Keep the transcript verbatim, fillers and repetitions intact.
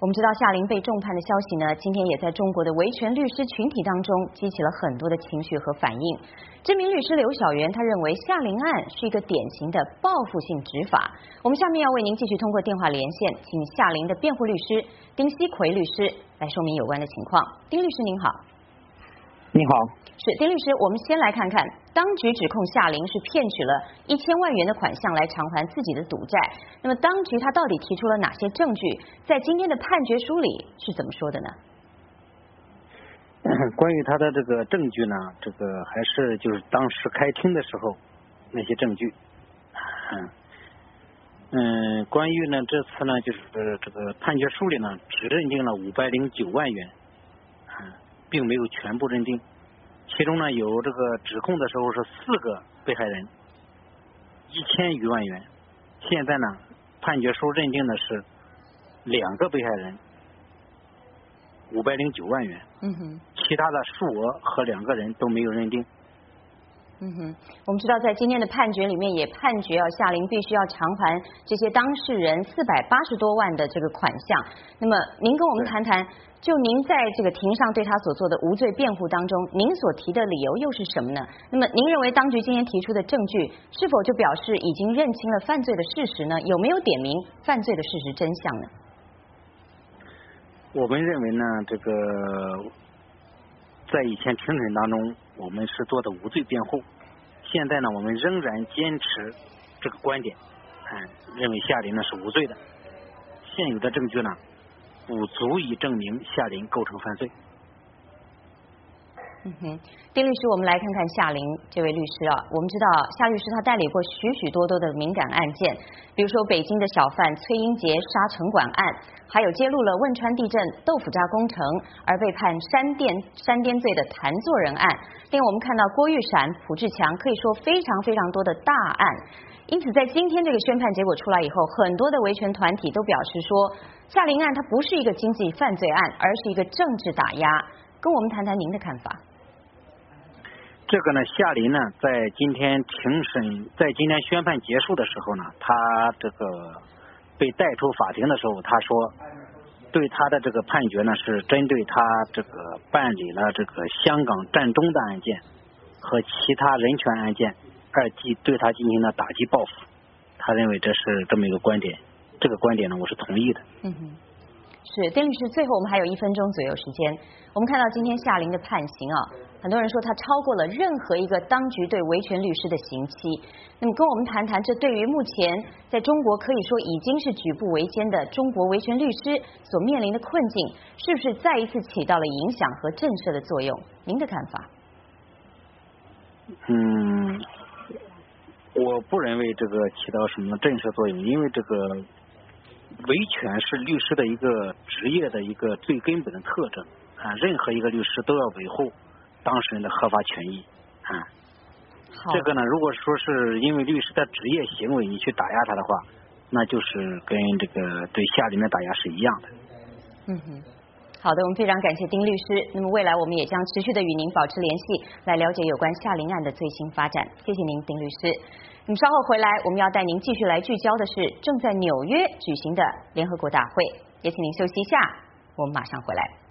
我们知道夏琳被重判的消息呢，今天也在中国的维权律师群体当中激起了很多的情绪和反应。知名律师刘晓元他认为夏琳案是一个典型的报复性执法。我们下面要为您继续通过电话连线，请夏琳的辩护律师丁锡奎律师来说明有关的情况。丁律师您好。 你好。 是丁律师，我们先来看看，当局指控夏琳是骗取了一千万元的款项来偿还自己的赌债。那么，当局他到底提出了哪些证据？在今天的判决书里是怎么说的呢？ 关于他的这个证据呢，这个还是就是当时开庭的时候那些证据。嗯嗯，关于呢这次呢，就是这个判决书里呢，只认定了五百零九万元，嗯，并没有全部认定。其中呢，有这个指控的时候是四个被害人，一千余万元。现在呢，判决书认定的是两个被害人，五百零九万元。 嗯哼。 其他的数额和两个人都没有认定。 嗯哼，我们知道在今天的判决里面也判决啊，夏琳必须要偿还这些当事人四百八十多万的这个款项。那么您跟我们谈谈，就您在这个庭上对他所做的无罪辩护当中，您所提的理由又是什么呢？那么您认为当局今天提出的证据是否就表示已经认清了犯罪的事实呢？有没有点明犯罪的事实真相呢？ 我们认为呢，这个在以前庭审当中，我们是做的无罪辩护。现在呢，我们仍然坚持这个观点，嗯，认为夏琳呢是无罪的。现有的证据呢，不足以证明夏琳构成犯罪。 嗯哼，丁律师，我们来看看夏琳这位律师啊。我们知道夏律师他代理过许许多多的敏感案件，比如说北京的小贩崔英杰杀城管案，还有揭露了汶川地震豆腐渣工程而被判煽颠煽颠罪的谭作人案。另外我们看到郭玉闪、蒲志强，可以说非常非常多的大案。因此在今天这个宣判结果出来以后，很多的维权团体都表示说，夏琳案它不是一个经济犯罪案，而是一个政治打压。跟我们谈谈您的看法。 这个呢，夏琳呢，在今天庭审，在今天宣判结束的时候呢，他这个被带出法庭的时候，他说，对他的这个判决呢，是针对他这个办理了这个香港战中的案件和其他人权案件，二级对他进行了打击报复。他认为这是这么一个观点，这个观点呢，我是同意的。 嗯哼。是，丁律师，最后我们还有一分钟左右时间。我们看到今天夏琳的判刑啊，很多人说他超过了任何一个当局对维权律师的刑期。那么跟我们谈谈，这对于目前在中国可以说已经是举步维艰的中国维权律师所面临的困境，是不是再一次起到了影响和震慑的作用？您的看法？ 嗯，我不认为这个起到什么震慑作用，因为这个维权是律师的一个职业的一个最根本的特征啊，任何一个律师都要维护当事人的合法权益啊。这个呢，如果说是因为律师的职业行为你去打压他的话，那就是跟这个对夏琳的打压是一样的。 嗯哼，好的，我们非常感谢丁律师。那么未来我们也将持续的与您保持联系，来了解有关夏琳案的最新发展。谢谢您，丁律师。那么稍后回来，我们要带您继续来聚焦的是正在纽约举行的联合国大会，也请您休息一下，我们马上回来。